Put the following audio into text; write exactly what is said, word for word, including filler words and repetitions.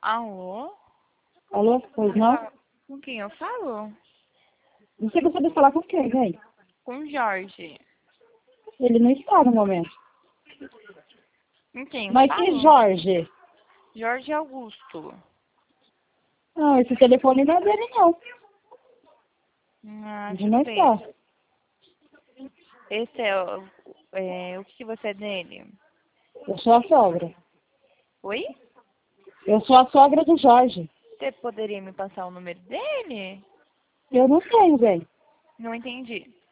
Alô? Alô? Pois não? Com quem eu falo? Você gostaria de falar com quem, velho? Com o Jorge. Ele não está no momento. Com quem eu Mas falo? que Jorge? Jorge Augusto. Não, esse telefone não é dele, não. Ah, Ele deixa não eu ver. está. Esse é o... É, o que que você é dele? Eu sou a sogra. Oi? Eu sou a sogra do Jorge. Você poderia me passar o número dele? Eu não tenho, velho. Não entendi.